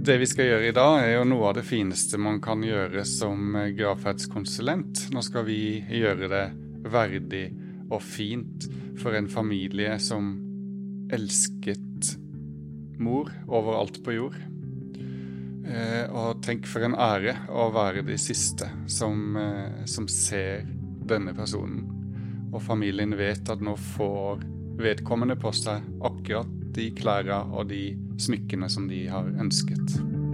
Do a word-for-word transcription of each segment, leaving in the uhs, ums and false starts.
Det vi skal gjøre i dag er jo noe av det fineste man kan gjøre som gravferdskonsulent. Nå skal vi gjøre det verdig og fint for en familie som elsket mor overalt på jord. Eh, og tenk for en ære å være de siste som, eh, som ser denne personen. Og familien vet at nå får vedkommende på seg akkurat de klærne og de smykkene som de har ønsket.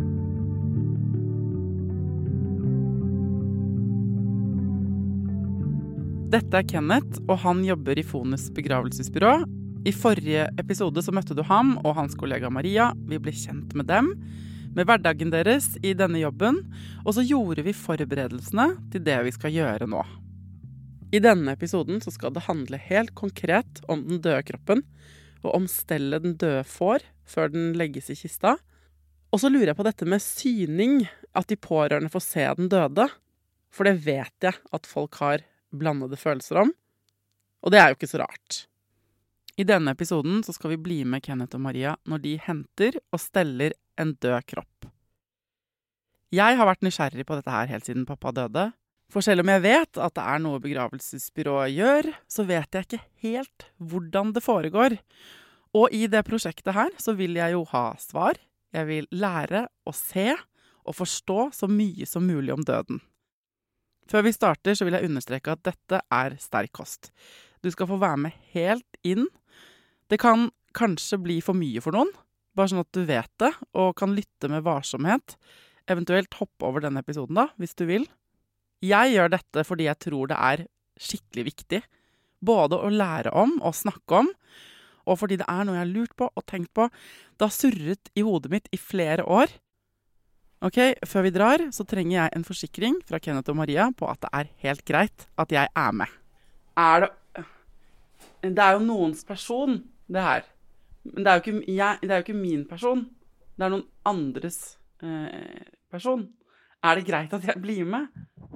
Dette er Kenneth, og han jobber i Fonus begravelsesbyrå. I forrige episode så møtte du ham og hans kollega Maria. Vi ble kjent med dem, med hverdagen deres i denne jobben, og så gjorde vi forberedelsene til det vi skal gjøre nå. I denne episoden så skal det handle helt konkret om den døde kroppen, og om stellet den døde får før den legges i kista. Og så lurer jeg på dette med syning, at de pårørende får se den døde, for det vet jeg at folk har blandede følelser om, og det er jo ikke så rart. I denne episoden så skal vi bli med Kenneth og Maria når de henter og steller en død kropp. Jeg har vært nysgjerrig på dette her helt siden pappa døde, for selv om jeg vet at det er noe begravelsesbyrået gjør, så vet jeg ikke helt hvordan det foregår. Og i det prosjektet her så vil jeg jo ha svar. Jeg vil lære å se og forstå så mye som mulig om døden. Før vi starter så vil jeg understreke at dette er sterk kost. Du skal få være med helt inn. Det kan kanskje bli for mye for noen, bare sånn at du vet det, og kan lytte med varsomhet. Eventuelt hoppe over denne episoden da, hvis du vil. Jeg gjør dette fordi jeg tror det er skikkelig viktig, både å lære om og snakke om, og fordi det er noe jeg har lurt på og tenkt på. Det har surret i hodet mitt i flere år. Ok, før vi drar så trenger jeg en forsikring fra Kenneth og Maria på at det er helt greit at jeg er med. Er det... Det er jo noens person, det her. Men det er jo ikke, jeg, det er jo ikke min person. Det er noen andres eh, person. Er det greit at jeg blir med?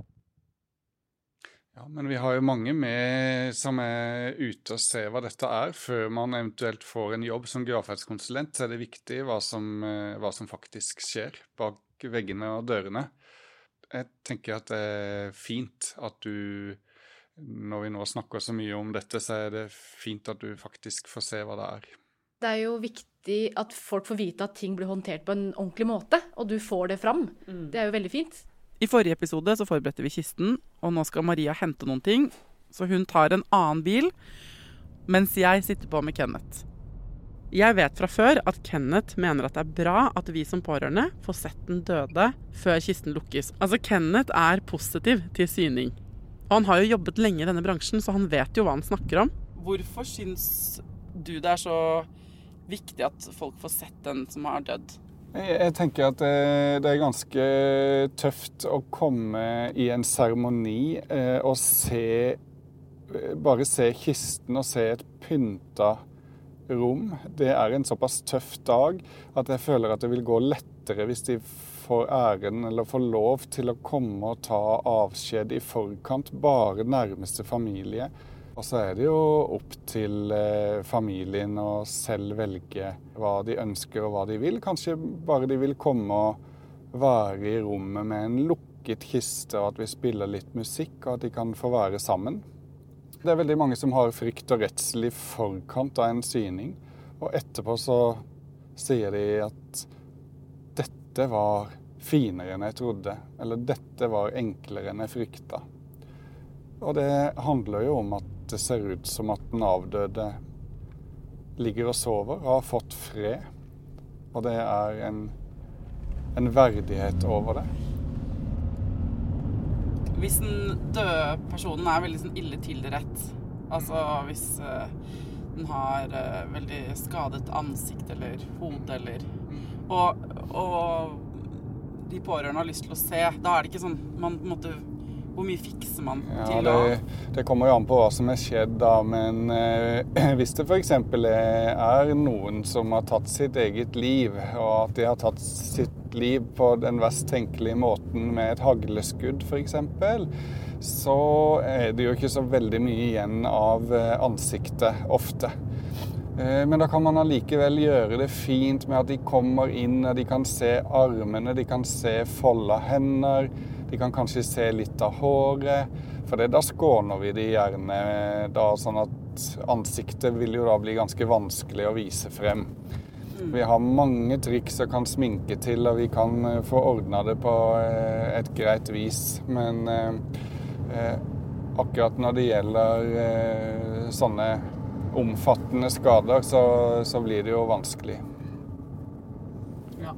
Ja, men vi har jo mange med som er ute og ser hva dette er. Før man eventuelt får en jobb som gravferdskonsulent, så er det viktig hva som, hva som faktisk skjer bak veggene og dørene. Jeg tenker at det er fint at du, når vi nå snakker så mye om dette, så er det fint at du faktisk får se hva det er. Det er jo viktig at folk får vite at ting blir håndtert på en ordentlig måte, og du får det fram. Mm. Det er jo veldig fint. I forrige episode så forberedte vi kisten, og nå skal Maria hente noen ting, så hun tar en annen bil, mens jeg sitter på med Kenneth. Jeg vet fra før at Kenneth mener at det er bra at vi som pårørende får sett den døde før kisten lukkes. Altså, Kenneth er positiv til syning. Og han har jo jobbet lenge i denne bransjen, så han vet jo hva han snakker om. Hvorfor syns du det er så viktig at folk får sett den som har dødd? Jeg tenker at det er ganske tøft å komme i en seremoni og se, bare se kisten og se et pynta rom. Det er en såpass tøff dag at jeg føler at det vil gå lettere hvis de får æren eller får lov til å komme og ta avskjed i forkant, bare nærmeste familie. Og så er det jo opp til eh, familien å selv velge hva de ønsker og hva de vil. Kanskje bare de vil komme og være i rommet med en lukket kiste, og at vi spiller litt musikk, og at de kan få være sammen. Det er veldig mange som har frykt og redsel i forkant av en syning, og etterpå så sier de at dette var finere enn jeg trodde, eller dette var enklere enn jeg frykta. Og det handler jo om at det ser ut som at den avdøde ligger og sover, har fått fred, og det er en, en verdighet over det. Hvis den døde personen er veldig sånn ille tilrett, altså hvis uh, den har uh, veldig skadet ansikt eller hode, eller, og, og de pårørende har lyst til å se, da er det ikke sånn, man måtte... Hvor mye fikser man ja, til da? Det, det kommer jo an på hva som er skjedd da, men eh, hvis det for eksempel er, er noen som har tatt sitt eget liv, og at de har tatt sitt liv på den verst tenkelige måten med et hagleskudd for eksempel, så er det jo ikke så veldig mye igjen av ansiktet ofte. Men da kan man allikevel gjøre det fint med at de kommer inn, og de kan se armene, de kan se folda hender, de kan kanskje se litt av håret, for det, da skåner vi de gjerne, da, sånn at ansiktet vil jo da bli ganske vanskelig å vise frem. Mm. Vi har mange triks og kan sminke til, og vi kan få ordnet det på et greit vis, men eh, akkurat når det gjelder eh, sånne omfattende skader, så, så blir det jo vanskelig. Ja.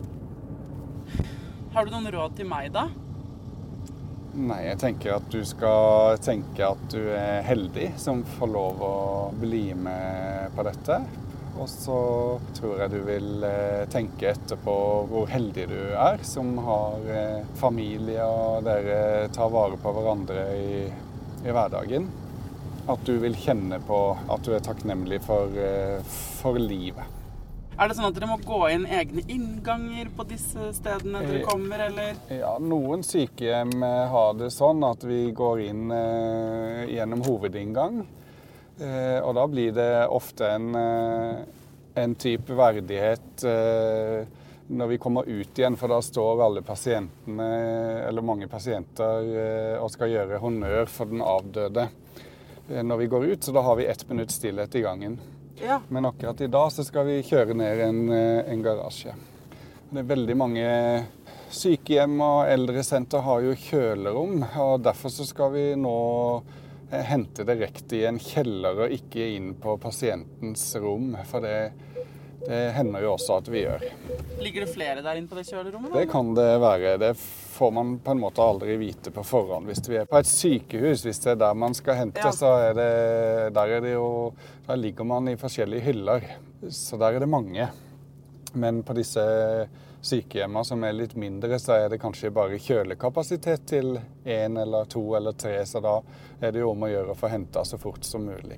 Har du noen råd til meg da? Nei, jeg tenker at du skal tenke at du er heldig som får lov å bli med på dette. Og så tror jeg du vil tenke etterpå hvor heldig du er, som har familie og dere tar vare på hverandre i, i hverdagen. At du vil kjenne på at du er takknemlig for, for livet. Er det sånn at dere må gå inn egne innganger på disse stedene dere kommer, eller? Ja, noen sykehjem har det sånn at vi går inn eh, gjennom hovedinngang. Eh, og da blir det ofte en, eh, en type verdighet eh, når vi kommer ut igjen, for da står alle pasientene, eller mange pasienter, eh, og skal gjøre honnør for den avdøde når vi går ut, så da har vi ett minutt stillhet i gangen. Ja. Men akkurat i dag så skal vi kjøre ned en, en garasje. Det er veldig mange sykehjem og eldresenter har jo kjølerom, og derfor så skal vi nå hente direkte i en kjeller og ikke inn på pasientens rom, for det, det hender jo også at vi gjør. Ligger det flere der inne på det kjølerommet? Det kan det være. Det får man på en måte aldri vite på forhånd. Hvis vi er på et sykehus, hvis det er der man skal hente, ja. så er det, der, er det jo, der ligger man i forskjellige hyller. Så der er det mange. Men på disse sykehjemmene som er litt mindre, så er det kanskje bare kjølekapasitet til en eller to eller tre, så da er det jo om å gjøre å få hentet så fort som mulig.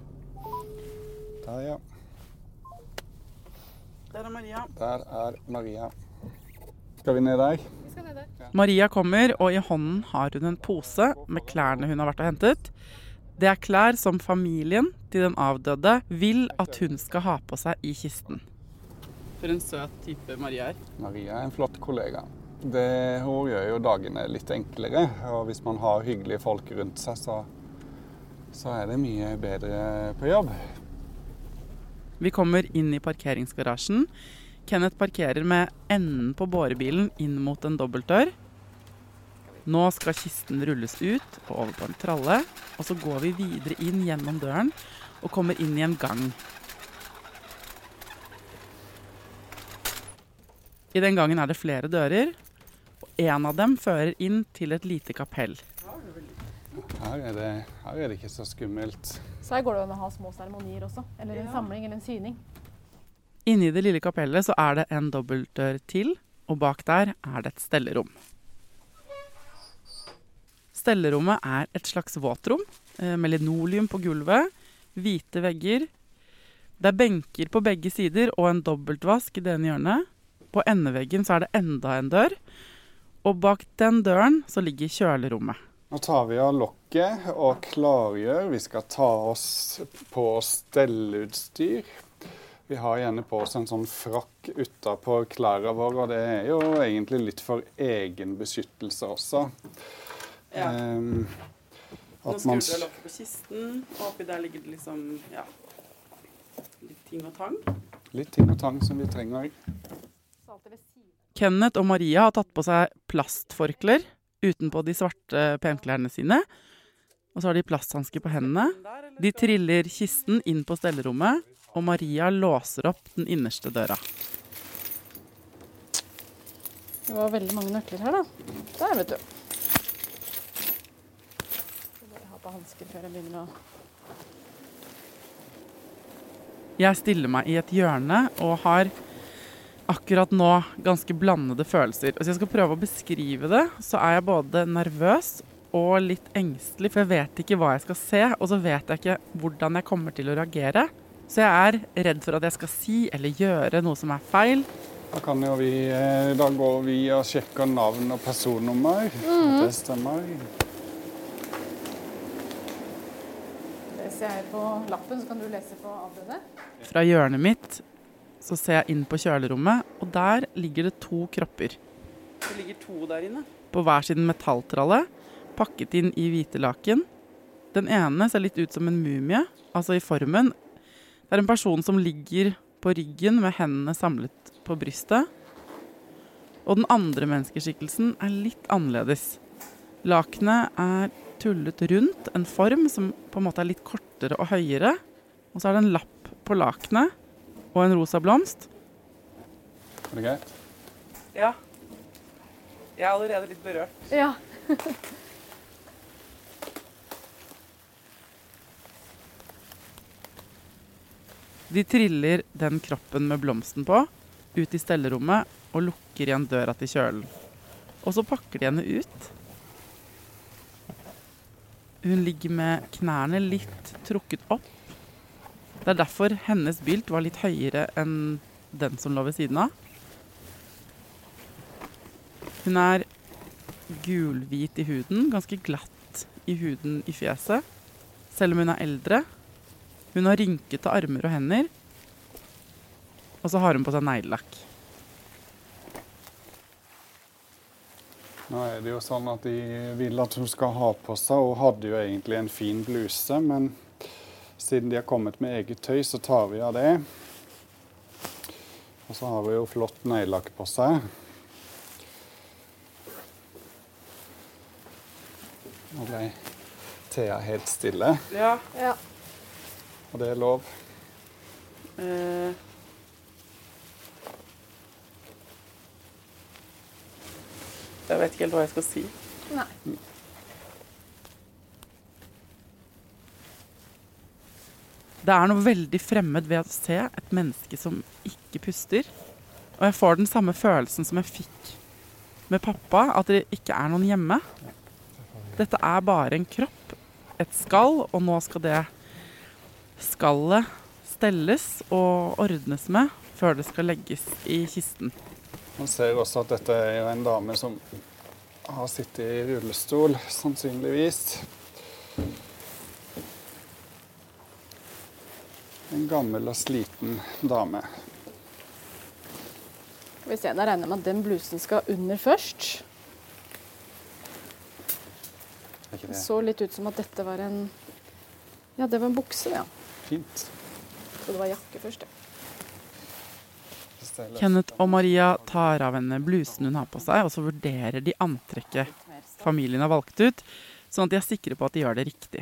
Der, ja. Der er Maria. Der er Maria. Skal vi ned der? Vi skal ned der. Maria kommer, og i hånden har hun en pose med klærne hun har vært og hentet. Det er klær som familien til den avdøde vil at hun skal ha på seg i kisten. For en søt type Maria er. Maria er en flott kollega. Det, hun gjør jo dagene litt enklere, og hvis man har hyggelige folk rundt seg, så, så er det mye bedre på jobb. Vi kommer inn i parkeringsgarasjen. Kenneth parkerer med enden på bårebilen inn mot en dobbeltdør. Nå skal kisten rulles ut og over på en tralle, og så går vi videre inn gjennom døren og kommer inn i en gang. I den gangen er det flere dører, og en av dem fører inn til et lite kapell. Her er det, her er det ikke så skummelt. Så her går det an å ha små seremonier også, eller en samling eller en syning. Inni det lille kapellet så er det en dobbeltdør til, og bak der er det et stellerom. Stellerommet er et slags våtrom, med linoleum på gulvet, hvite vegger. Det er benker på begge sider og en dobbeltvask i det ene hjørnet. På endeveggen så er det enda en dør, og bak den døren så ligger kjølerommet. Nå tar vi av lokket og klargjør. Vi skal ta oss på stelleutstyr. Vi har gjerne på oss en sånn frakk utenpå klærne våre, og det er jo egentlig litt for egen beskyttelse også. Ja. Um, Nå skrur du lokket på kisten, og oppi der ligger det liksom, ja, litt ting og tang. Litt ting og tang som vi trenger. Kenneth og Maria har tatt på seg plastforkler utenpå de svarte penklærne sine, og så har de plasthansker på hendene. De triller kisten inn på stellerommet, og Maria låser opp den innerste døra. Det var veldig mange nøkler her da. Der, vet du. Så må jeg ha på hansker før jeg begynner å... Jeg stiller meg i et hjørne og har akkurat nå ganske blandede følelser. Hvis jeg skal prøve å beskrive det, så er jeg både nervøs og litt engstelig, for jeg vet ikke hva jeg skal se, og så vet jeg ikke hvordan jeg kommer til å reagere. Så jeg er redd for at jeg skal si eller gjøre noe som er feil. Da kan jo vi, da går vi og sjekker navn og personnummer. Mm. Det stemmer. Det leser jeg her på lappen, så kan du lese på avdøde. Fra hjørnet mitt så ser jeg inn på kjølerommet, og der ligger det to kropper. Det ligger to der inne. På hver sin metalltralle, pakket inn i hvite laken. Den ene ser litt ut som en mumie, altså i formen. Det er en person som ligger på ryggen med hendene samlet på brystet. Og den andre menneskeskikkelsen er litt annerledes. Lakenet er tullet rundt en form som på en måte er litt kortere og høyere. Og så er det en lapp på lakenet og en rosa blomst. Er det greit? Ja. Jeg er allerede litt berørt. Ja. De triller den kroppen med blomsten på, ut i stellerommet og lukker igjen døra til kjølen. Og så pakker de henne ut. Hun ligger med knærne litt trukket opp. Det er derfor hennes bylt var litt høyere enn den som lå ved siden av. Hun er gulhvit i huden, ganske glatt i huden i fjeset, selv om hun er eldre. Hun har rynkete armer og hender, og så har hun på seg neglelakk. Nå er det jo sånn at de vil at hun skal ha på seg, og hadde jo egentlig en fin bluse, men siden de har kommet med eget tøy, så tar vi av det. Og så har hun jo flott neglelakk på seg. Nå ble Thea helt stille, Ja. Ja. og det er lov. Eh. Jeg vet ikke helt hva jeg skal si. Nei. Det er noe veldig fremmed ved å se et menneske som ikke puster. Og jeg får den samme følelsen som jeg fikk med pappa, at det ikke er noen hjemme. Dette er bare en kropp, et skall, og nå skal det skallet stelles og ordnes med før det skal legges i kisten. Man ser også at dette er jo en dame som har sittet i rullestol, sannsynligvis. En gammel og sliten dame. Skal vi se, da regner jeg med at den blusen skal under først. Er ikke Det det så litt ut som at dette var en... Ja, det var en bukse, ja. fint? Så det var jakke først, ja. Hvis det er løst. Kenneth og Maria tar av henne blusen hun har på seg, og så vurderer de antrekket familien har valgt ut, sånn at de er sikre på at de gjør det riktig.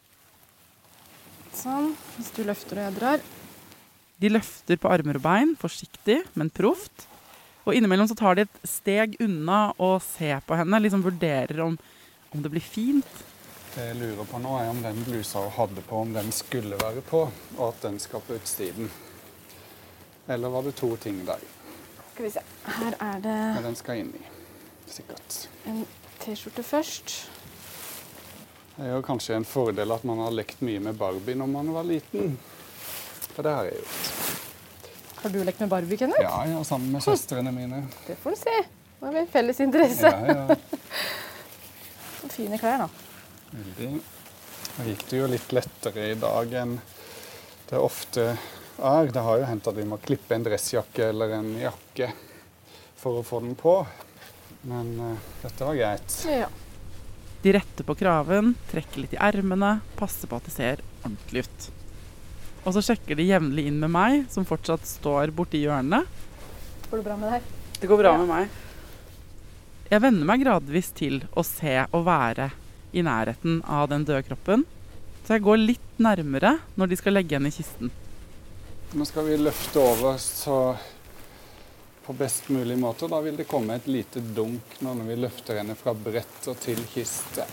Sånn, hvis du løfter og jeg drar. De løfter på armer og bein, forsiktig, men proft. Og innimellom så tar de et steg unna og ser på henne, liksom vurderer om, om det blir fint. Det jeg lurer på nå er om den blusa hun hadde på, om den skulle være på, og at den skal på utsiden. Eller var det to ting der? Skal vi se, her er det Men den skal inn i, sikkert. en t-skjorte først. Det er jo kanskje en fordel at man har lekt mye med Barbie når man var liten. For det har jeg gjort. Har du lekt med Barbie, Kenneth? Ja, ja, sammen med søstrene mine. Det får du se. Nå har vi en felles interesse. Ja, ja. Så fine klær, da. Veldig. Nå gikk det jo litt lettere i dag enn det ofte er. Det har jo hendt at vi må klippe en dressjakke eller en jakke for å få den på. Men uh, dette var greit. Ja. De retter på kraven, trekker litt i ermene, passer på at det ser ordentlig ut. Og så sjekker de jevnlig inn med meg, som fortsatt står borti hjørnet. Går det bra med deg? Det går bra Ja. med meg. Jeg venner meg gradvis til å se og være i nærheten av den døde kroppen. Så jeg går litt nærmere når de skal legge henne i kisten. Nå skal vi løfte over så på best mulig måte. Da vil det komme et lite dunk når vi løfter henne fra brett og til kiste.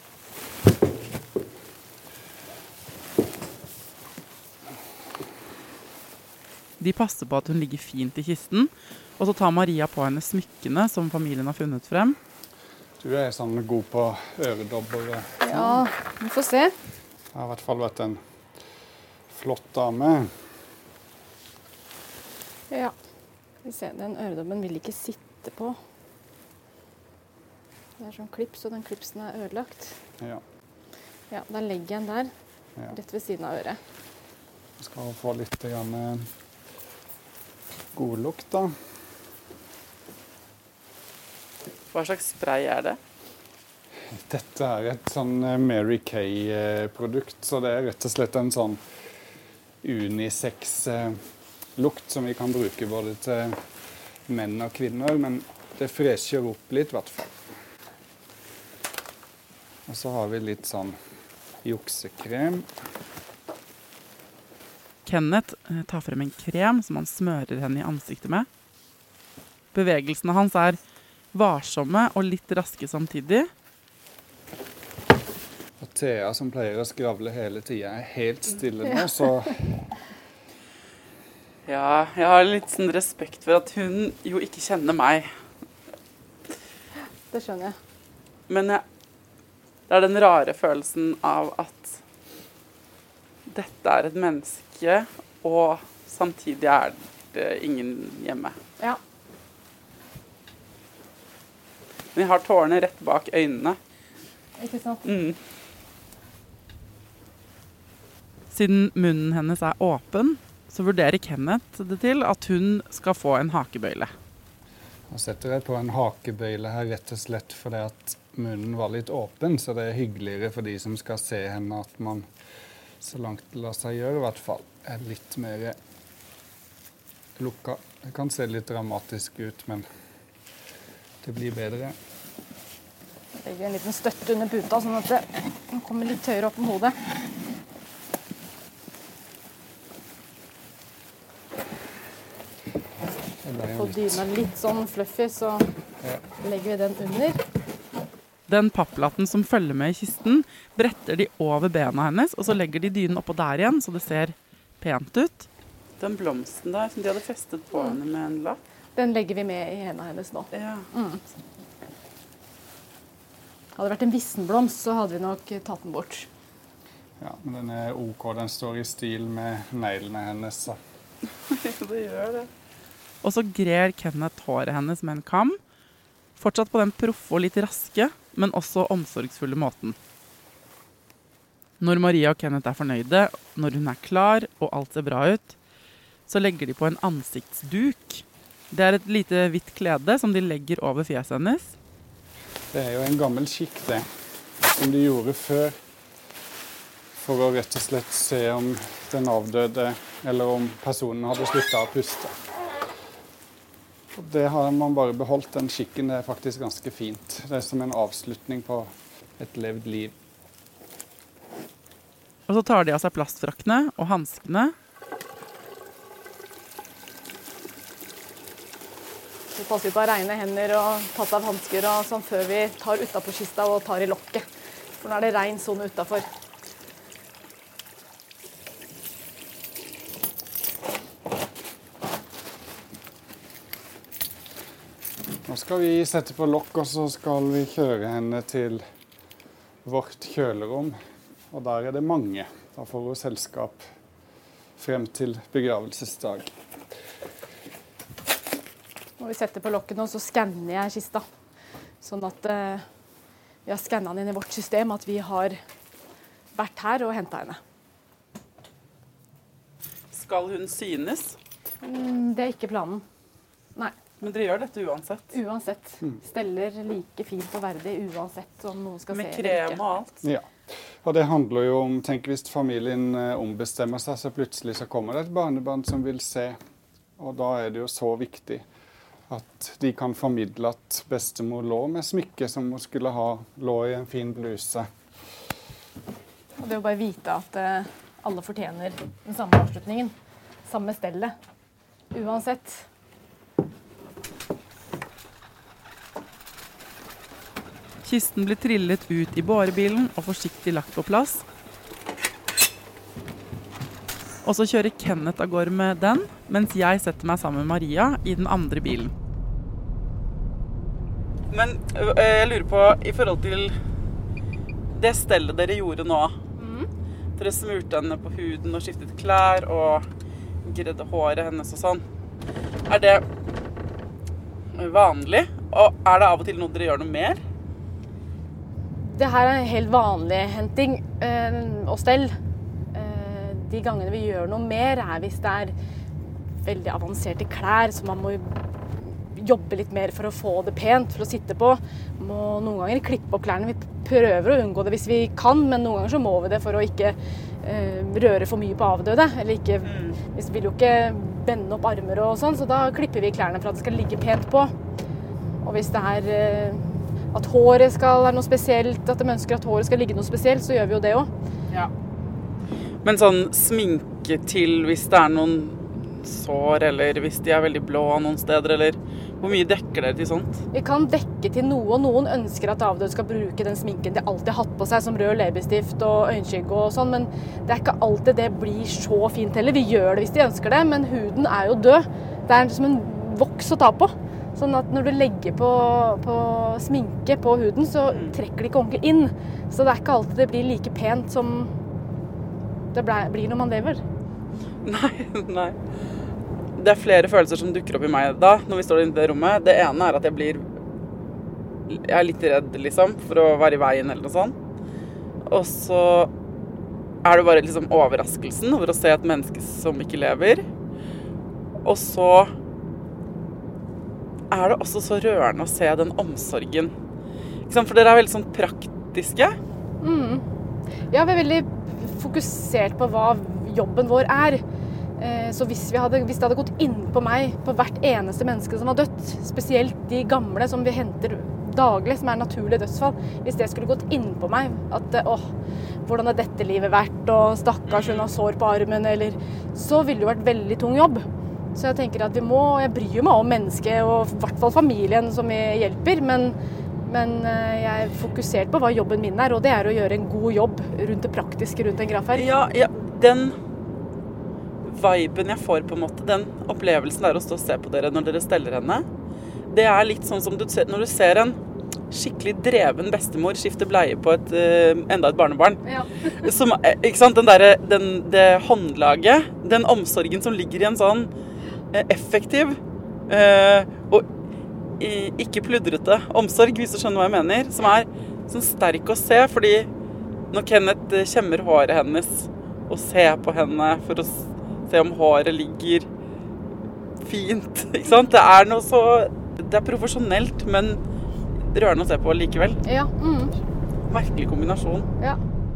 De passer på at hun ligger fint i kisten, og så tar Maria på henne smykkene som familien har funnet frem. Du er sånn god på øredobber. Ja, vi får se. Det har i hvert fall vært en flott dame. Ja. Vi ser, den øredobben vil ikke sitte på. Det er sånn klips, og den klipsen er ødelagt. Ja. Ja, da legger jeg den der. Ja. Rett ved siden av øret. Jeg skal få litt grann god lukt da. Hva slags spray er det? Dette er et sånn Mary Kay-produkt, så det er rett og slett en sånn unisex-lukt som vi kan bruke både til menn og kvinner, men det fresher opp litt i hvert fall. Og så har vi litt sånn juksekrem. Kenneth tar frem en krem som han smører henne i ansiktet med. Bevegelsene hans er varsomme og litt raske samtidig. Og Thea, som pleier å skravle hele tiden, er helt stille nå, så... Ja, jeg har litt sånn respekt for at hun jo ikke kjenner meg. Det skjønner jeg. Men jeg, det er den rare følelsen av at dette er et menneske, og samtidig er det ingen hjemme. Ja. Men jeg har tårene rett bak øynene. Ikke sant? Mm. Siden munnen hennes er åpen, så vurderer Kenneth det til at hun skal få en hakebøyle. Nå setter jeg på en hakebøyle her rett og slett fordi at munnen var litt åpen, så det er hyggeligere for de som skal se henne at man, så langt det lar seg gjøre i hvert fall, er litt mer lukka. Det kan se litt dramatisk ut, men det blir bedre. Jeg legger en liten støtte under puta, sånn at det kommer litt høyere opp med hodet. Få dyna litt sånn fluffy, så ja. Legger vi den under. Den papplatten som følger med i kisten, bretter de over bena hennes, og så legger de dynen oppå der igjen, så det ser pent ut. Den blomsten der, som de hadde festet på henne med en lapp. Den legger vi med i hendene hennes nå. Ja. Mm. Hadde det vært en vissenblomst, så hadde vi nok tatt den bort. Ja, men den er ok. Den står i stil med neglene hennes, så. Det gjør det. Og så grer Kenneth håret hennes med en kam, fortsatt på den proffe og litt raske, men også omsorgsfulle måten. Når Maria og Kenneth er fornøyde, når hun er klar og alt ser bra ut, så legger de på en ansiktsduk. Det er et lite hvitt klede som de legger over fjeset hennes. Det er jo en gammel skikk det, som de gjorde før, for å rett og slett se om den avdøde, eller om personen hadde sluttet å puste. Det har man bare beholdt, den skikken. Det er faktisk ganske fint. Det er som en avslutning på et levd liv. Og så tar de av seg plastfrakkene og hanskene. Vi passer på å regne hender og tatt av hansker og sånn før vi tar utenpå kista og tar i lokket. For nå er det rein zone utenfor. Nå skal vi sette på lokk, og så skal vi kjøre henne til vårt kjølerom. Og der er det mange. Da får hun selskap frem til begravelsesdag. Når vi setter på lokket nå, så skanner jeg kista. Sånn at uh, vi har skannet den inn i vårt system, at vi har vært her og hentet henne. Skal hun synes? Mm, det er ikke planen. Nei. Men dere gjør dette uansett? Uansett. Steller like fint og verdig uansett om noen skal Med se krem eller ikke. og alt? Ja. Og det handler jo om, tenk hvis familien ombestemmer seg, så plutselig så kommer det et barnebarn som vil se. Og da er det jo så viktig at de kan formidle at bestemor lå med smykke som hun skulle ha, lå i en fin bluse. Og det å bare vite at uh, alle fortjener den samme avslutningen. Samme stellet. Uansett. Kisten blir trillet ut i bårebilen og forsiktig lagt på plass. Og så kjører Kenneth av gårde med den, mens jeg setter meg sammen med Maria i den andre bilen. Men jeg lurer på, i forhold til det stellet dere gjorde nå, mm. dere smurte henne på huden og skiftet klær og gredde håret hennes og sånn. Er det vanlig? Og er det av og til noe dere gjør noe mer? Det her er en helt vanlig henting øh, og stell. de gangene vi gjør noe mer er hvis det er veldig avanserte klær, så man må jobbe litt mer for å få det pent, for å sitte på. Må noen ganger klippe opp klærne. Vi prøver å unngå det hvis vi kan, men noen ganger så må vi det for å ikke eh, røre for mye på avdøde. Eller ikke, vi vil jo ikke bende opp armer og sånn, så da klipper vi klærne for at det skal ligge pent på. Og hvis det er eh, at håret skal være noe spesielt, at de ønsker at håret skal ligge noe spesielt, så gjør vi jo det også. Ja. Men sånn sminke til hvis det er noen sår, eller hvis de er veldig blå noen steder, eller hvor mye dekker dere til sånt? Vi kan dekke til noe, og noen ønsker at avdøde skal bruke den sminken de alltid har hatt på seg, som rød leppestift og øyenskygge og sånn, men det er ikke alltid det blir så fint heller. Vi gjør det hvis de ønsker det, men huden er jo død. Det er som en voks å ta på. Sånn at når du legger på, på sminke på huden, så trekker det ikke ordentlig inn. Så det er ikke alltid det blir like pent som det ble, blir når man lever. Nei, nei. Det er flere følelser som dukker opp i meg da, når vi står inne i det rommet. Det ene er at jeg blir, jeg er litt redd liksom, for å være i veien eller noe sånt. Og så er det bare liksom overraskelsen over å se et menneske som ikke lever. Og så er det også så rørende å se den omsorgen. Ikke sant? For dere er veldig sånn praktiske. Mm. Ja, vi er veldig fokusert på hva jobben vår er. Så hvis, vi hadde, hvis det hadde gått inn på meg, på hvert eneste menneske som har dødt, spesielt de gamle som vi henter daglig, som er naturlige dødsfall, hvis det skulle gått inn på meg, at åh, hvordan har dette livet vært, og stakkars hun har sår på armen, eller, så ville det jo vært veldig tung jobb. Så jeg tenker at vi må, jeg bryr meg om mennesket, og i hvert fall familien som vi hjelper, men, men jeg er fokusert på hva jobben min er, og det er å gjøre en god jobb rundt det praktiske, rundt en gravferd. Ja, ja, den viben jeg får på en måte, den opplevelsen der å stå og se på dere når dere steller henne, det er litt sånn som du ser, når du ser en skikkelig dreven bestemor skifte bleie på et, uh, enda et barnebarn. Ja. Som, ikke sant, den der, den, det håndlaget, den omsorgen som ligger i en sånn uh, effektiv uh, og i, ikke pludrete omsorg, hvis du skjønner hva jeg mener, som er sånn sterk å se, fordi når Kenneth kjemmer håret hennes og ser på henne for å se om håret ligger fint, ikke sant? Det er noe så, det er profesjonelt, men rørende å se på likevel. Ja. Mm. Merkelig kombinasjon. Ja.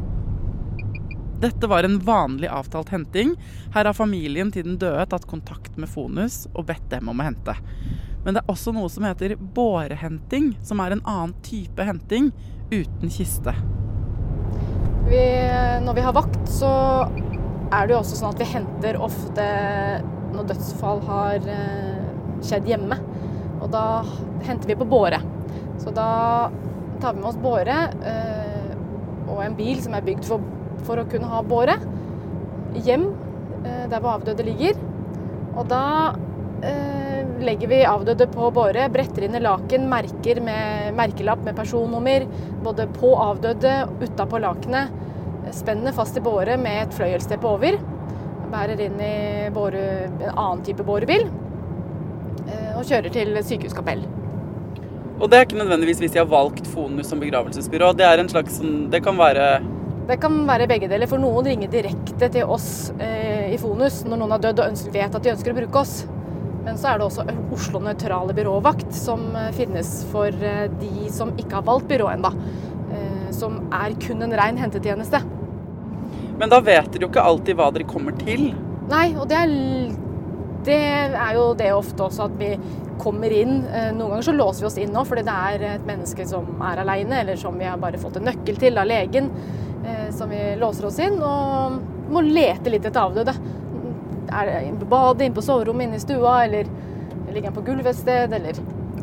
Dette var en vanlig avtalt henting. Her har familien til den døde tatt kontakt med Fonus og bedt dem om å hente. Men det er også noe som heter bårehenting, som er en annen type henting uten kiste. Vi, når vi har vakt, så er det jo også sånn at vi henter ofte når dødsfall har skjedd hjemme. Og da henter vi på båre. Så da tar vi med oss båre øh, og en bil som er bygd for, for å kunne ha båre hjem øh, der hvor avdøde ligger. Og da øh, legger vi avdøde på båre, bretter inn i laken, merker med merkelapp med personnummer, både på avdøde og utenpå lakenet. Spennende fast i båre med et fløyelsteppe over. Bærer inn i båre, en annen type bårebil øh, og kjører til sykehuskapell. Og det er ikke nødvendigvis hvis de har valgt Fonus som begravelsesbyrå. Det er en slags, det kan være... Det kan være begge deler, for noen ringer direkte til oss eh, i Fonus når noen har dødd og ønsker, vet at de ønsker å bruke oss. Men så er det også Oslo Nøytrale Byråvakt som finnes for eh, de som ikke har valgt byrå enda, eh, som er kun en ren hentetjeneste. Men da vet dere jo ikke alltid hva dere kommer til. Nei, og det er, det er jo det ofte også at vi kommer inn. Noen ganger så låser vi oss inn nå, fordi det er et menneske som er alene, eller som vi har bare fått en nøkkel til av legen, som vi låser oss inn, og må lete litt etter avdøde. Er det inn på badet, inn på soverommet, inn i stua, eller ligger han på gulvet et sted, eller...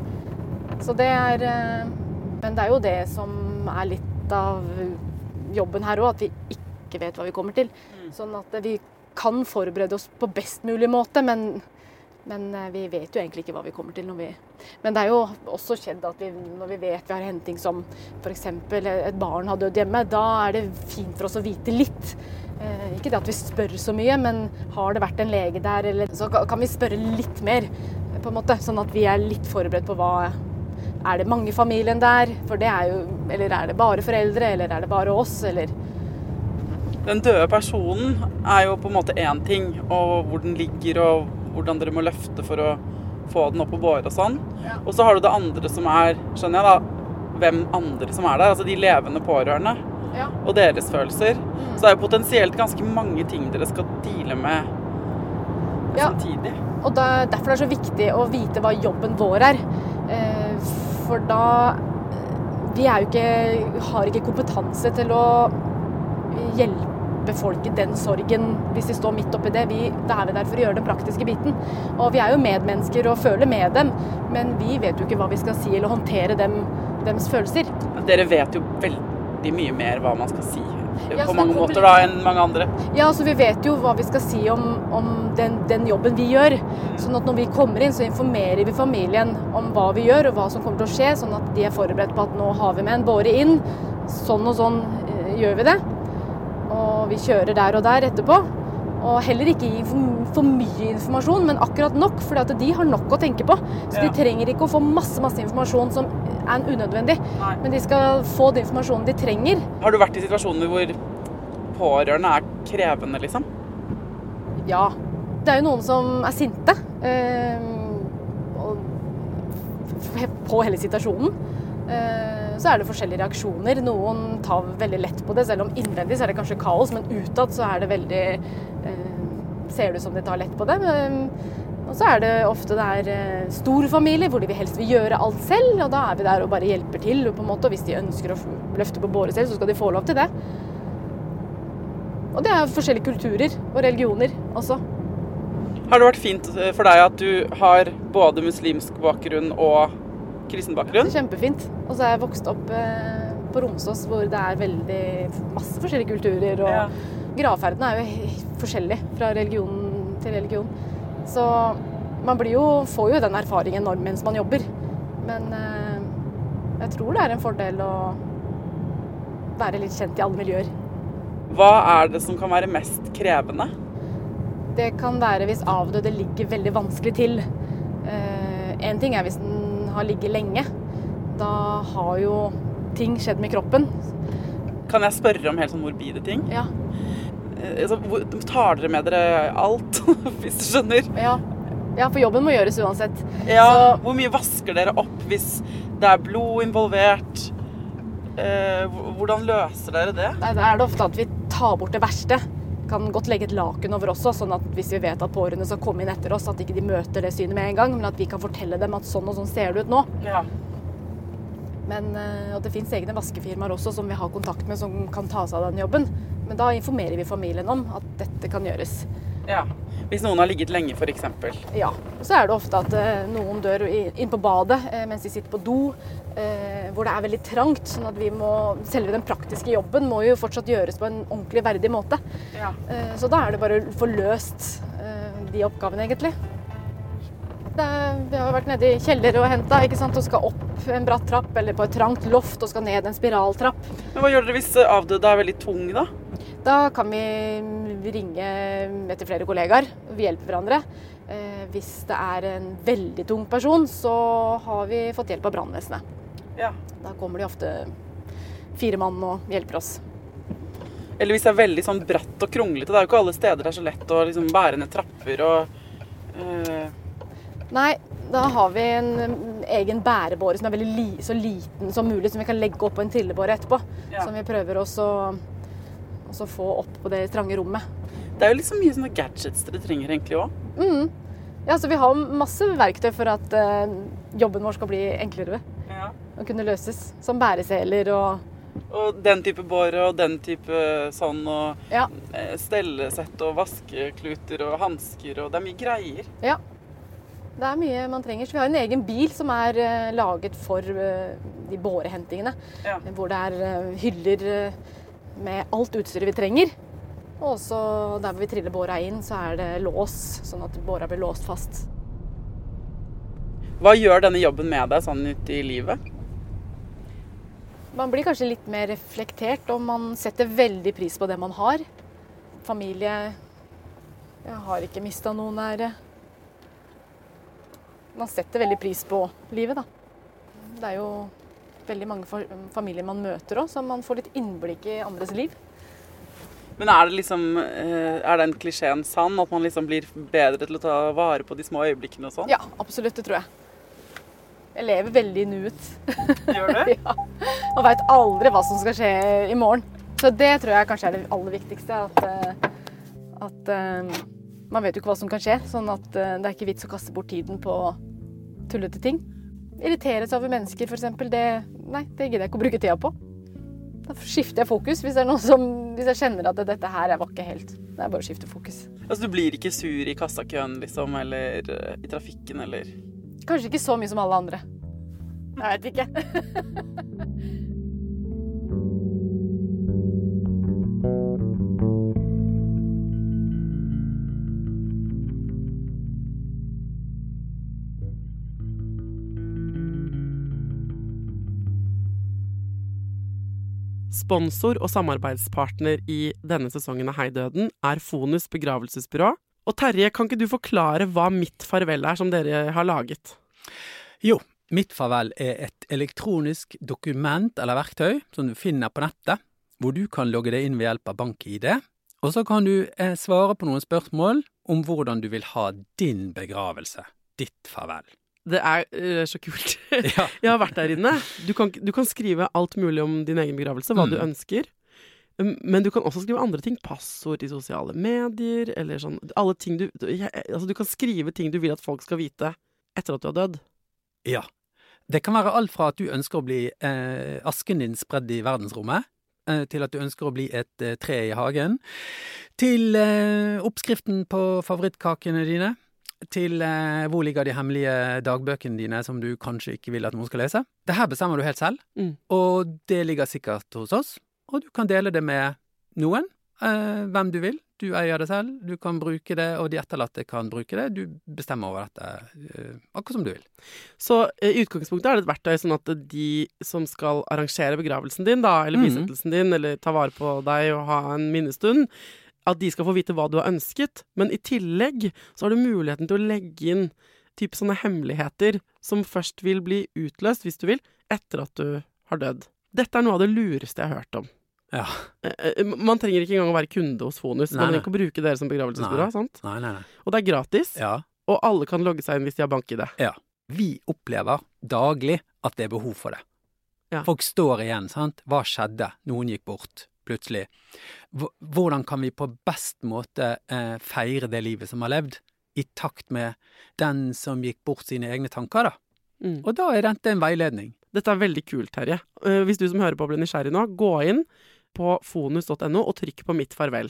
Så det er... Men det er jo det som er litt av jobben her også, at vi ikke vet hva vi kommer til. Sånn at vi kan forberede oss på best mulig måte, men... Men vi vet jo egentlig ikke hva vi kommer til når vi... Men det er jo også skjedd at vi, når vi vet vi har henting som for eksempel et barn har dødd hjemme, da er det fint for oss å vite litt. Eh, ikke det at vi spør så mye, men har det vært en lege der, eller, så kan vi spørre litt mer, på en måte, sånn at vi er litt forberedt på hva... Er det mange familien der? For det er jo... Eller er det bare foreldre, eller er det bare oss, eller... Den døde personen er jo på en måte en ting, og hvor den ligger, og hvordan dere må løfte for å få den opp på båre og sånn. Ja. Og så har du det andre som er, skjønner jeg da, hvem andre som er der, altså de levende pårørende, ja. Og deres følelser. Mm. Så det er jo potensielt ganske mange ting dere skal deale med ja. Samtidig. Og da, derfor er det så viktig å vite hva jobben vår er. Eh, for da, vi er jo ikke, har ikke kompetanse til å hjelpe folk i den sorgen hvis de står midt oppi det. Vi, da er vi der for å gjøre den praktiske biten. Og vi er jo medmennesker og føler med dem, men vi vet jo ikke hva vi skal si eller håndtere dem, dems følelser. Dere vet jo veldig mye mer hva man skal si ja, på mange måter da enn mange andre. Ja, så vi vet jo hva vi skal si om, om den, den jobben vi gjør. Sånn at når vi kommer inn, så informerer vi familien om hva vi gjør og hva som kommer til å skje, sånn at de er forberedt på at nå har vi med en båre inn. Sånn og sånn øh, gjør vi det. Og vi kjører der og der etterpå. Og heller ikke gi for, for mye informasjon, men akkurat nok, for at de har nok å tenke på. Så ja. De trenger ikke å få masse, masse informasjon som er unødvendig. Nei. Men de skal få den informasjonen de trenger. Har du vært i situasjoner hvor pårørende er krevende, liksom? Ja. Det er jo noen som er sinte. Øh, på hele situasjonen. Så er det forskjellige reaksjoner. Noen tar veldig lett på det, selv om innvendig så er det kanskje kaos, men utad så er det veldig eh, ser det ut som de tar lett på det. Og så er det ofte det er stor familie, hvor de vil helst vil gjøre alt selv, og da er vi der og bare hjelper til, på en måte, og hvis de ønsker å løfte på båre selv, så skal de få lov til det. Og det er forskjellige kulturer og religioner også. Har det vært fint for deg at du har både muslimsk bakgrunn og kristen bakgrunn? Kjempefint. Og så er jeg vokst opp eh, på Romsås, hvor det er veldig masse forskjellige kulturer, og ja. Gravferden er jo forskjellig fra religion til religion. Så man blir jo, får jo den erfaringen når, mens man jobber. Men eh, jeg tror det er en fordel å være litt kjent i alle miljøer. Hva er det som kan være mest krevende? Det kan være hvis avdøde ligger veldig vanskelig til. Eh, en ting er hvis den har ligget lenge. Da har jo ting skjedd med kroppen. Kan jeg spørre om helt sånn morbide ting? Ja. Altså, tar dere med dere alt, hvis du skjønner? Ja. Ja, for jobben må gjøres uansett. Ja, så hvor mye vasker dere opp hvis det er blod involvert? Eh, hvordan løser dere det? Da er det ofte at vi tar bort det verste. Kan godt legge et laken over også, sånn at hvis vi vet at pårørende skal komme inn etter oss, at ikke de møter det synet med en gang, men at vi kan fortelle dem at sånn og sånn ser det ut nå. Ja. Men at det finnes egne vaskefirmaer også som vi har kontakt med, som kan ta seg av den jobben. Men da informerer vi familien om at dette kan gjøres. Ja, hvis noen har ligget lenge for eksempel. Ja, og så er det ofte at noen dør inn på badet mens de sitter på do, hvor det er veldig trangt, sånn at vi må, selve den praktiske jobben må jo fortsatt gjøres på en ordentlig verdig måte. Ja. Så da er det bare å få løst de oppgavene egentlig. Det er, vi har vært nede i kjeller og hentet, ikke sant, og skal opp en bratt trapp, eller på et trangt loft, og skal ned en spiraltrapp. Men hva gjør dere hvis avdøde er veldig tung da? Da kan vi ringe etter flere kollegaer, vi hjelper hverandre. Hvis det er en veldig tung person, så har vi fått hjelp av brannvesenet. Ja. Da kommer de ofte fire mann og hjelper oss. Eller hvis det er veldig sånn bratt og kronglete, det er jo ikke alle steder det er så lett å liksom bære ned trapper og... Øh... Nei, da har vi en egen bærebåre som er veldig li, så liten som mulig, som vi kan legge opp på en trillebåre etterpå. Ja. Som vi prøver også å få opp på det trange rommet. Det er jo liksom mye sånne gadgets dere trenger egentlig også. Mm. Ja, så vi har masse verktøy for at uh, jobben vår skal bli enklere. Ja. Og kunne løses, som bæreseler og... Og den type båre og den type sånn, og ja. Stellesett og vaskekluter og hansker, og det er mye greier. Ja. Det er mye man trenger. Så vi har en egen bil som er uh, laget for uh, de bårehentingene. Ja. Hvor det er uh, hyller uh, med alt utstyret vi trenger. Og også der hvor vi triller båra inn, så er det lås, sånn at båra blir låst fast. Hva gjør denne jobben med deg sånn ute i livet? Man blir kanskje litt mer reflektert, og man setter veldig pris på det man har. Familie. Jeg har ikke mistet noen nære. Man setter veldig pris på livet, da. Det er jo veldig mange familier man møter også, så man får litt innblikk i andres liv. Men er det liksom, er den klisjeen sann, at man liksom blir bedre til å ta vare på de små øyeblikkene og sånn? Ja, absolutt, det tror jeg. Jeg lever veldig i nuet. Gjør du? Ja. Man vet aldri hva som skal skje i morgen. Så det tror jeg kanskje er det aller viktigste, at, at man vet jo ikke hva som kan skje, sånn at det er ikke vits å kaste bort tiden på tullete ting. Irritere seg over mennesker, for eksempel, det, nei, det gidder jeg ikke å bruke tida på. Da skifter jeg fokus hvis, det er noe som, hvis jeg kjenner at dette her var ikke helt. Det er bare å skifte fokus. Altså du blir ikke sur i kassakøen liksom, eller uh, i trafikken, eller? Kanskje ikke så mye som alle andre. Jeg vet ikke. Sponsor og samarbeidspartner i denne sesongen av Heidøden er Fonus begravelsesbyrå. Og Terje, kan ikke du forklare hva Mitt farvel er som dere har laget? Jo, Mitt farvel er et elektronisk dokument eller verktøy som du finner på nettet, hvor du kan logge deg inn ved hjelp av bank-I D, og så kan du eh, svare på noen spørsmål om hvordan du vil ha din begravelse, ditt farvel. Det er uh, så kult. Ja. Jeg har vært der inne. Du kan, du kan skrive alt mulig om din egen begravelse, hva mm. du ønsker. Um, men du kan også skrive andre ting. Passord i sosiale medier, eller sånn. Alle ting du, jeg, altså du kan skrive ting du vil at folk skal vite etter at du har dødd. Ja. Det kan være alt fra at du ønsker å bli eh, asken din spredd i verdensrommet, eh, til at du ønsker å bli et eh, tre i hagen, til eh, oppskriften på favorittkakene dine, til eh, hvor ligger de hemmelige dagbøkene dine som du kanskje ikke vil at noen skal lese. Det her bestemmer du helt selv, mm. og det ligger sikkert hos oss, og du kan dele det med noen, eh, hvem du vil. Du eier det selv, du kan bruke det, og de etterlatte kan bruke det. Du bestemmer over dette eh, akkurat som du vil. Så eh, i utgangspunktet er det et verktøy sånn at de som skal arrangere begravelsen din, da, eller bisettelsen mm. din, eller ta vare på deg og ha en minnestund, at de skal få vite hva du har ønsket, men i tillegg så har du muligheten til å legge inn typ sånne hemmeligheter som først vil bli utløst, hvis du vil, etter at du har dødd. Dette er noe av det lureste jeg har hørt om. Ja. Man trenger ikke engang å være kunde hos Fonus, nei, man trenger ikke å bruke dere som begravelsesbyrå, sant? Nei, nei, nei. Og det er gratis, ja. Og alle kan logge seg inn hvis de har bank i det. Ja. Vi opplever daglig at det er behov for det. Ja. Folk står igjen, sant? Hva skjedde? Noen gikk bort. Plutselig. Hvordan kan vi på best måte eh, feire det livet som har levd, i takt med den som gikk bort sine egne tanker, da? Mm. Og da er dette en veiledning. Dette er veldig kult, Terje. Uh, hvis du som hører på blir nysgjerrig nå, gå inn på fonus punktum no og trykk på Mitt farvel.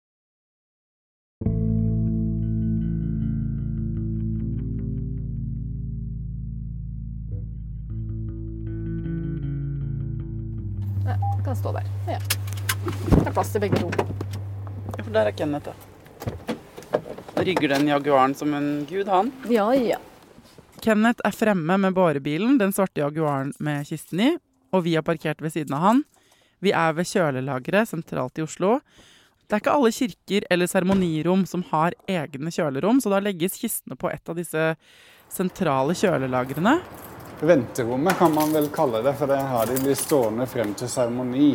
Ja, det kan stå der. Ja. Det er plass til begge to. Ja, for der er Kenneth, da. Da rygger den Jaguaren som en gud, han. Ja, ja. Kenneth er fremme med bårebilen, den svarte Jaguaren med kisten i, og vi har parkert ved siden av han. Vi er ved kjølelageret sentralt i Oslo. Det er ikke alle kirker eller seremonirom som har egne kjølerom, så da legges kistene på et av disse sentrale kjølelagrene. Venterommet kan man vel kalle det, for det er her de blir stående frem til seremoni.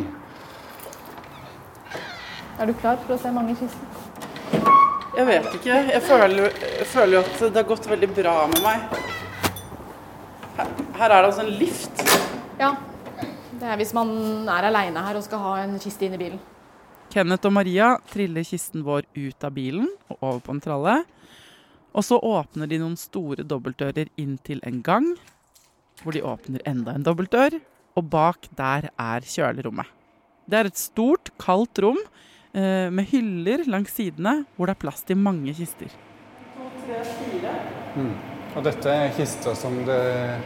Er du klar for å se mange kister? Jeg vet ikke. Jeg føler, jeg føler jo at det har gått veldig bra med meg. Her, her er det altså en lift. Ja, det er hvis man er alene her og skal ha en kiste inn i bilen. Kenneth og Maria triller kisten vår ut av bilen og over på en tralle. Og så åpner de noen store dobbeltdører inn til en gang, hvor de åpner enda en dobbeltdør, og bak der er kjølerommet. Det er et stort, kaldt rom, med hyller langs sidene, hvor det er plass til mange kister. To, tre, fire. Mm. Og dette er kister som det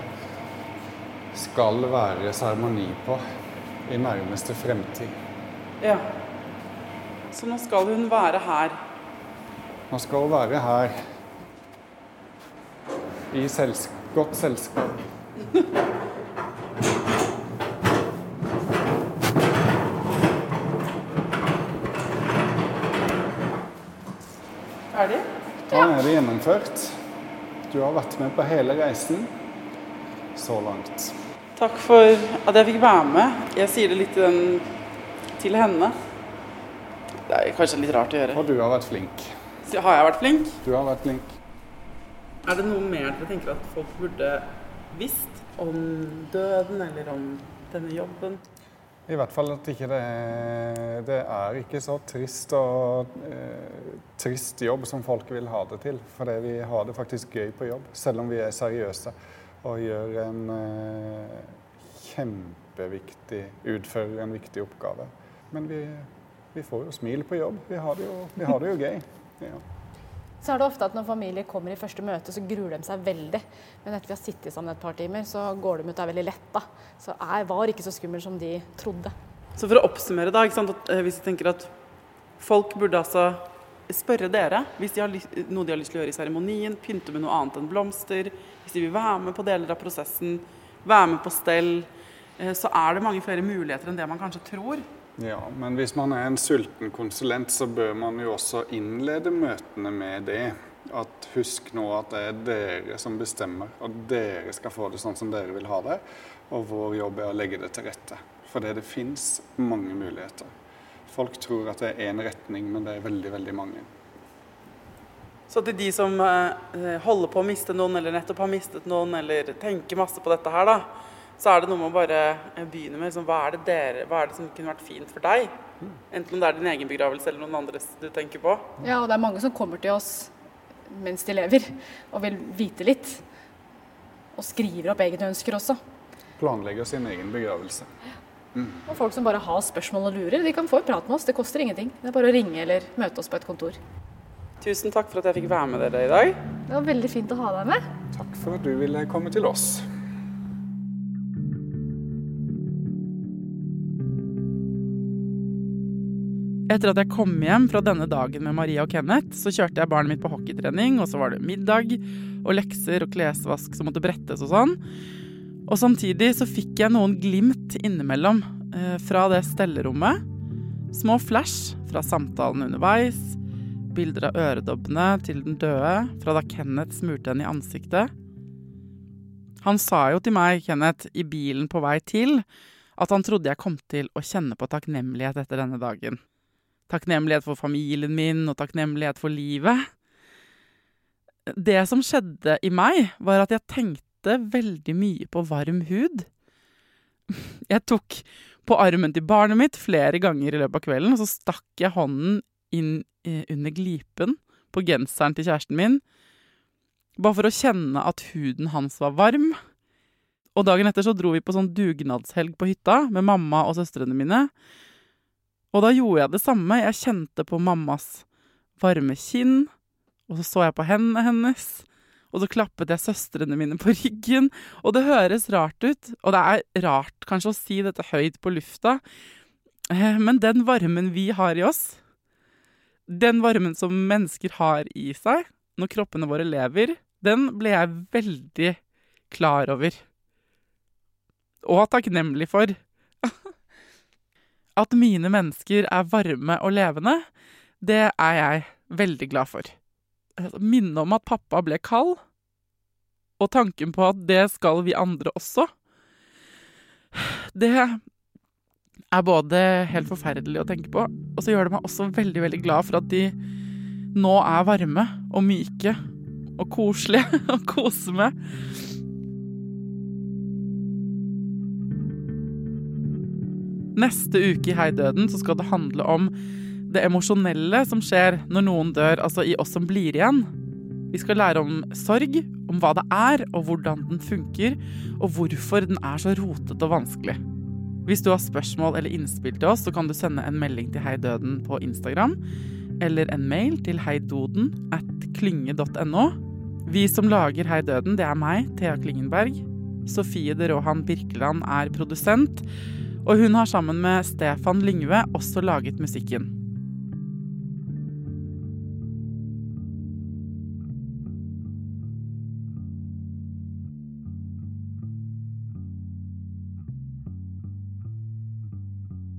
skal være seremoni på i nærmeste fremtid. Ja. Så nå skal hun være her. Nå skal hun være her. I selsk- godt selskap. Ferdig? Da er det gjennomført. Du har vært med på hele reisen så langt. Takk for at jeg fikk være med. Jeg sier det litt til, den, til henne. Det er kanskje litt rart å gjøre. Og du har vært flink. Så har jeg vært flink? Du har vært flink. Er det noe mer dere tenker at folk burde visst om døden eller om denne jobben? I hvert fall at ikke det, det er ikke så trist og eh, trist jobb som folk vil ha det til. For vi har det faktisk gøy på jobb, selv om vi er seriøse og gjør en eh, kjempeviktig, utfører en viktig oppgave. Men vi, vi får jo smil på jobb, vi har det jo, vi har det jo gøy. Ja. Så er det ofte at når familier kommer i første møte, så gruer de seg veldig. Men etter vi har sittet sammen et par timer, så går de ut der veldig letta. Så jeg var ikke så skummel som de trodde. Så for å oppsummere da, ikke sant, at, eh, hvis du tenker at folk burde altså spørre dere, hvis de har noe de har lyst til å gjøre i seremonien, pynte med noe annet enn blomster, hvis de vil være med på deler av prosessen, være med på stell, eh, så er det mange flere muligheter enn det man kanskje tror. Ja, men hvis man er en sulten konsulent, så bør man jo også innlede møtene med det. At husk nå at det er dere som bestemmer, og dere skal få det sånn som dere vil ha det. Og vår jobb er å legge det til rette, for det finnes mange muligheter. Folk tror at det er en retning, men det er veldig, veldig mange. Så til de som eh, holder på å miste noen, eller nettopp har mistet noen, eller tenker masse på dette her da, så er det noe med å bare begynne med, liksom, hva, er det dere, hva er det som kunne vært fint for deg? Enten om det er din egen begravelse eller noen andres du tenker på. Ja, og det er mange som kommer til oss mens de lever, og vil vite litt. Og skriver opp egne ønsker også. Planlegger sin egen begravelse. Mm. Og folk som bare har spørsmål og lurer, de kan få en prat med oss, det koster ingenting. Det er bare å ringe eller møte oss på et kontor. Tusen takk for at jeg fikk være med dere i dag. Det var veldig fint å ha deg med. Takk for at du ville komme til oss. Etter at jeg kom hjem fra denne dagen med Maria og Kenneth, så kjørte jeg barnet mitt på hockeytrening, og så var det middag og lekser og klesvask som måtte brettes og sånn. Og samtidig så fikk jeg noen glimt innimellom eh, fra det stellerommet. Små flash fra samtalen underveis, bilder av øredobbene til den døde, fra da Kenneth smurte henne i ansiktet. Han sa jo til meg, Kenneth, i bilen på vei til, at han trodde jeg kom til å kjenne på takknemlighet etter denne dagen. Takknemlighet for familien min, og takknemlighet for livet. Det som skjedde i meg, var at jeg tenkte veldig mye på varm hud. Jeg tok på armen til barnet mitt flere ganger i løpet av kvelden, og så stakk jeg hånden inn under glipen på genseren til kjæresten min, bare for å kjenne at huden hans var varm. Og dagen etter så dro vi på sånn dugnadshelg på hytta med mamma og søstrene mine. Og da gjorde jeg det samme. Jeg kjente på mammas varme kinn, og så så jeg på hendene hennes, og så klappet jeg søstrene mine på ryggen, og det høres rart ut, og det er rart kanskje å si dette høyt på lufta, men den varmen vi har i oss, den varmen som mennesker har i seg, når kroppene våre lever, den ble jeg veldig klar over, og takknemlig for. At mine mennesker er varme og levende, det er jeg veldig glad for. Minne om at pappa ble kald, og tanken på at det skal vi andre også, det er både helt forferdelig å tenke på, og så gjør det meg også veldig, veldig glad for at de nå er varme og myke og koselige og kose med. Neste uke i Hei Døden så skal det handle om det emosjonelle som skjer når noen dør, altså i oss som blir igjen. Vi skal lære om sorg, om hva det er, og hvordan den funker, og hvorfor den er så rotet og vanskelig. Hvis du har spørsmål eller innspill til oss, så kan du sende en melding til Hei Døden på Instagram, eller en mail til heidoden at klynge punktum no. Vi som lager Hei Døden, det er meg, Thea Klingenberg. Sofie de Rohan Birkeland er produsent, og hun har sammen med Stefan Lyngve også laget musikken.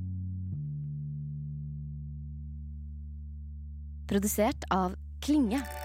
Produsert av Klinge.